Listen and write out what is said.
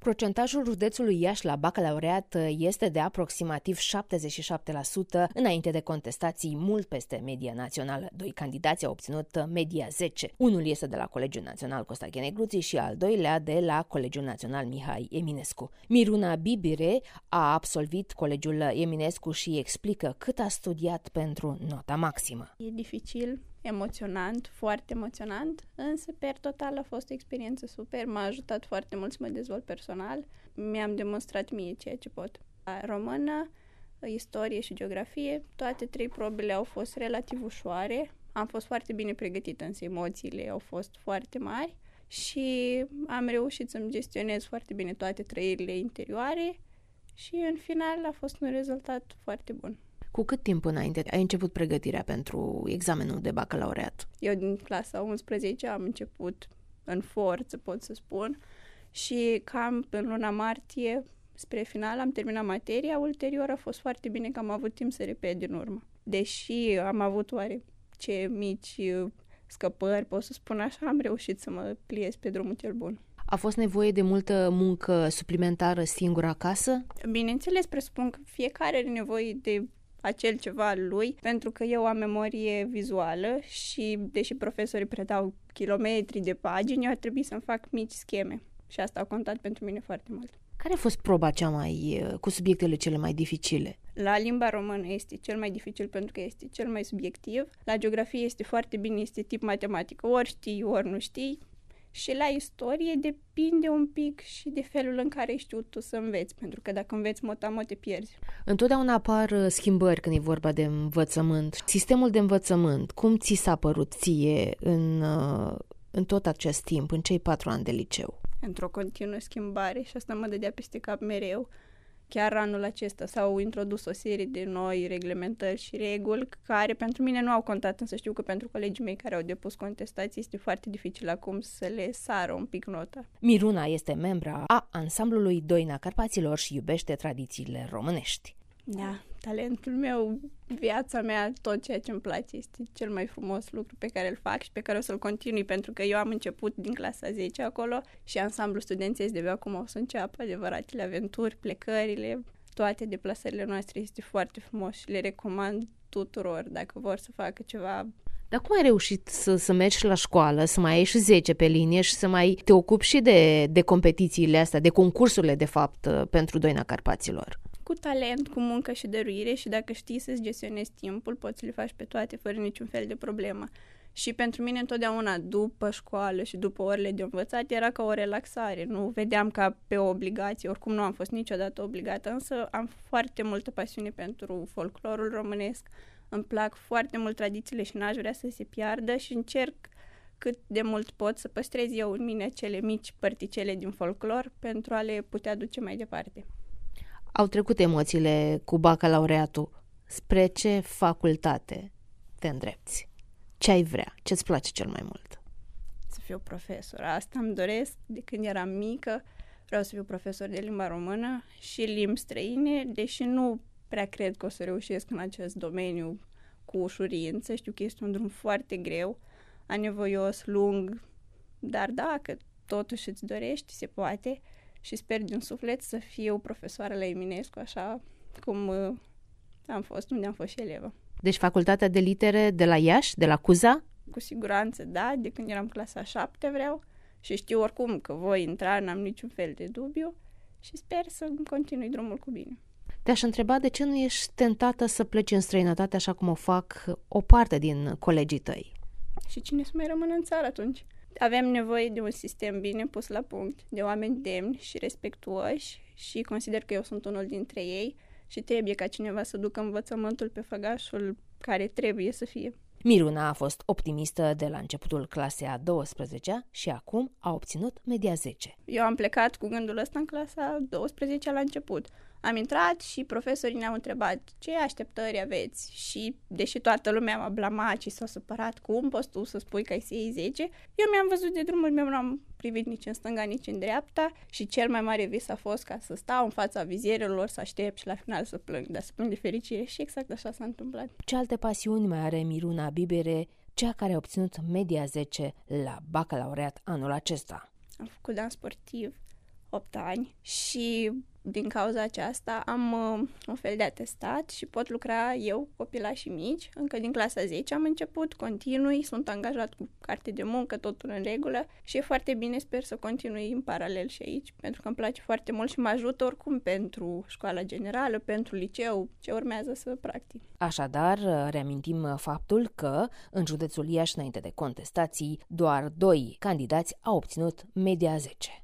Procentajul județului Iași la bacalaureat este de aproximativ 77%, înainte de contestații mult peste media națională. 2 candidați au obținut media 10. Unul este de la Colegiul Național Costache Negruții și al doilea de la Colegiul Național Mihai Eminescu. Miruna Bibire a absolvit Colegiul Eminescu și explică cât a studiat pentru nota maximă. E dificil, emoționant, foarte emoționant, însă per total a fost o experiență super, m-a ajutat foarte mult să mă dezvolt personal, mi-am demonstrat mie ceea ce pot. Română, istorie și geografie, toate 3 probele au fost relativ ușoare, am fost foarte bine pregătită, însă emoțiile au fost foarte mari și am reușit să-mi gestionez foarte bine toate trăirile interioare și în final a fost un rezultat foarte bun. Cu cât timp înainte ai început pregătirea pentru examenul de bacalaureat? Eu din clasa 11 am început în forță, pot să spun, și cam în luna martie, spre final, am terminat materia. Ulterior a fost foarte bine că am avut timp să repet din urmă. Deși am avut oarece mici scăpări, pot să spun așa, am reușit să mă pliez pe drumul cel bun. A fost nevoie de multă muncă suplimentară singură acasă? Bineînțeles, presupun că fiecare are nevoie de acel ceva al lui, pentru că eu am memorie vizuală și, deși profesorii predau kilometri de pagini, eu ar trebui să-mi fac mici scheme și asta a contat pentru mine foarte mult. Care a fost proba cu subiectele cele mai dificile? La limba română este cel mai dificil pentru că este cel mai subiectiv. La geografie este foarte bine, este tip matematică, ori știi, ori nu știi. Și la istorie depinde un pic și de felul în care știu tu să înveți, pentru că dacă înveți mot-a-mot te pierzi. Întotdeauna apar schimbări când e vorba de învățământ. Sistemul de învățământ, cum ți s-a părut ție în tot acest timp, în cei 4 ani de liceu? Într-o continuă schimbare și asta mă dădea peste cap mereu. Chiar anul acesta s-au introdus o serie de noi reglementări și reguli care pentru mine nu au contat, însă știu că pentru colegii mei care au depus contestații este foarte dificil acum să le sară un pic nota. Miruna este membra a ansamblului Doina Carpaților și iubește tradițiile românești. Da, talentul meu, viața mea, tot ceea ce îmi place este cel mai frumos lucru pe care îl fac și pe care o să-l continui, pentru că eu am început din clasa 10 acolo și ansamblul studențesc de acum o să înceapă adevăratele aventuri, plecările, toate deplasările noastre este foarte frumos și le recomand tuturor dacă vor să facă ceva. Dar cum ai reușit să mergi la școală, să mai ai și 10 pe linie și să mai te ocupi și de competițiile astea, de concursurile, de fapt, pentru Doina Carpaților? Cu talent, cu muncă și dăruire și dacă știi să-ți gestionezi timpul, poți să le faci pe toate fără niciun fel de problemă. Și pentru mine întotdeauna după școală și după orele de învățat era ca o relaxare, nu vedeam ca pe o obligație, oricum nu am fost niciodată obligată, însă am foarte multă pasiune pentru folclorul românesc, îmi plac foarte mult tradițiile și n-aș vrea să se piardă și încerc cât de mult pot să păstrez eu în mine acele mici părticele din folclor pentru a le putea duce mai departe. Au trecut emoțiile cu bacalaureatul. Spre ce facultate te îndrepți? Ce ai vrea? Ce-ți place cel mai mult? Să fiu profesor. Asta îmi doresc de când eram mică. Vreau să fiu profesor de limba română și limbi străine, deși nu prea cred că o să reușesc în acest domeniu cu ușurință. Știu că este un drum foarte greu, anevoios, lung, dar dacă totuși îți dorești, se poate. Și sper din suflet să fiu profesoară la Eminescu, așa cum am fost, unde am fost și elevă. Deci facultatea de litere de la Iași, de la Cuza? Cu siguranță, da, de când eram clasa 7 vreau și știu oricum că voi intra, n-am niciun fel de dubiu și sper să continui drumul cu bine. Te-aș întreba de ce nu ești tentată să pleci în străinătate așa cum o fac o parte din colegii tăi? Și cine să mai rămână în țară atunci? Avem nevoie de un sistem bine pus la punct, de oameni demni și respectuoși și consider că eu sunt unul dintre ei și trebuie ca cineva să ducă învățământul pe făgașul care trebuie să fie. Miruna a fost optimistă de la începutul clasei a 12-a și acum a obținut media 10. Eu am plecat cu gândul ăsta în clasa 12 la început. Am intrat și profesorii ne-au întrebat ce așteptări aveți și deși toată lumea m-a blamat și s-a supărat cum poți tu să spui că ai să iei 10, eu mi-am văzut de drumul meu, n-am privit nici în stânga, nici în dreapta și cel mai mare vis a fost ca să stau în fața vizierelor, să aștept și la final să plâng, dar să plâng de fericire și exact așa s-a întâmplat. Ce alte pasiuni mai are Miruna Bibere, cea care a obținut media 10 la bacalaureat anul acesta? Am făcut dans sportiv, 8 ani și din cauza aceasta am un fel de atestat și pot lucra eu cu copilașii mici. Încă din clasa 10 am început, continui, sunt angajat cu carte de muncă, totul în regulă și e foarte bine, sper să continui în paralel și aici, pentru că îmi place foarte mult și mă ajută oricum pentru școala generală, pentru liceu, ce urmează să practic. Așadar, reamintim faptul că în județul Iași, înainte de contestații, doar 2 candidați au obținut media 10.